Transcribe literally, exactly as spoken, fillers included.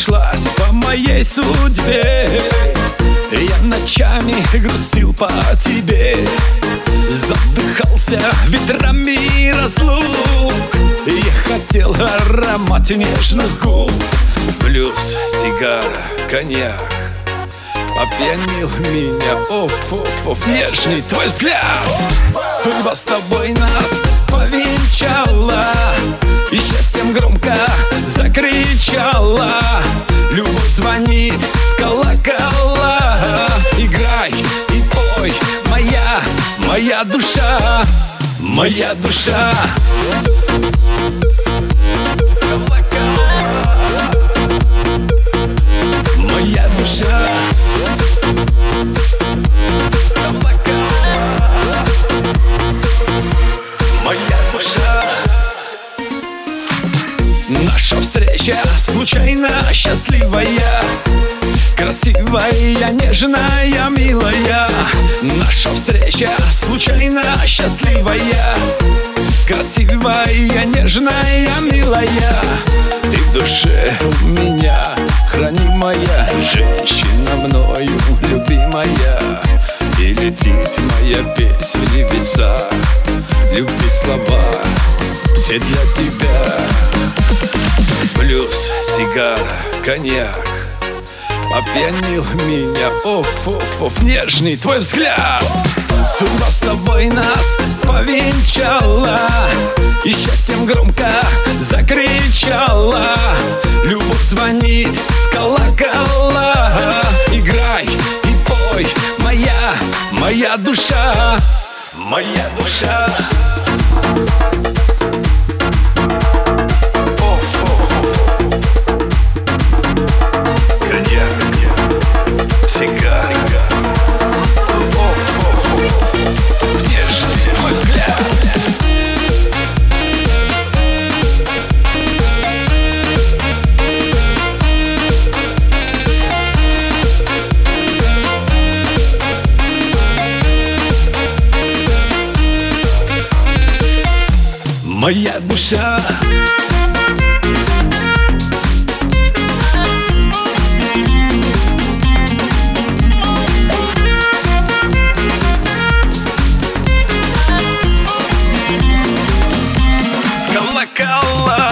пришлась по моей судьбе. Я ночами грустил по тебе, задыхался ветрами разлук. Я хотел аромат нежных губ. Плюс сигара, коньяк опьянил меня, оф, оф, оф, нежный твой взгляд. Судьба с тобой нас повенчала, и счастьем громко закричала. Любовь звонит в колокола. Играй и пой, моя, моя душа, моя душа. Моя душа. Моя душа. Наша встреча случайно счастливая, красивая, нежная, милая. Наша встреча случайно счастливая, красивая, нежная, милая. Ты в душе у меня хранимая, женщина мною любимая. И летит моя песня в небеса, любви слова все для тебя. Плюс сигара, коньяк опьянил меня, оф, оф, оф, нежный твой взгляд. Судьба с тобой нас повенчала, и счастьем громко закричала. Любовь звонит в колокола. Играй и пой, моя, моя душа, моя душа. Моя душа. Колокола.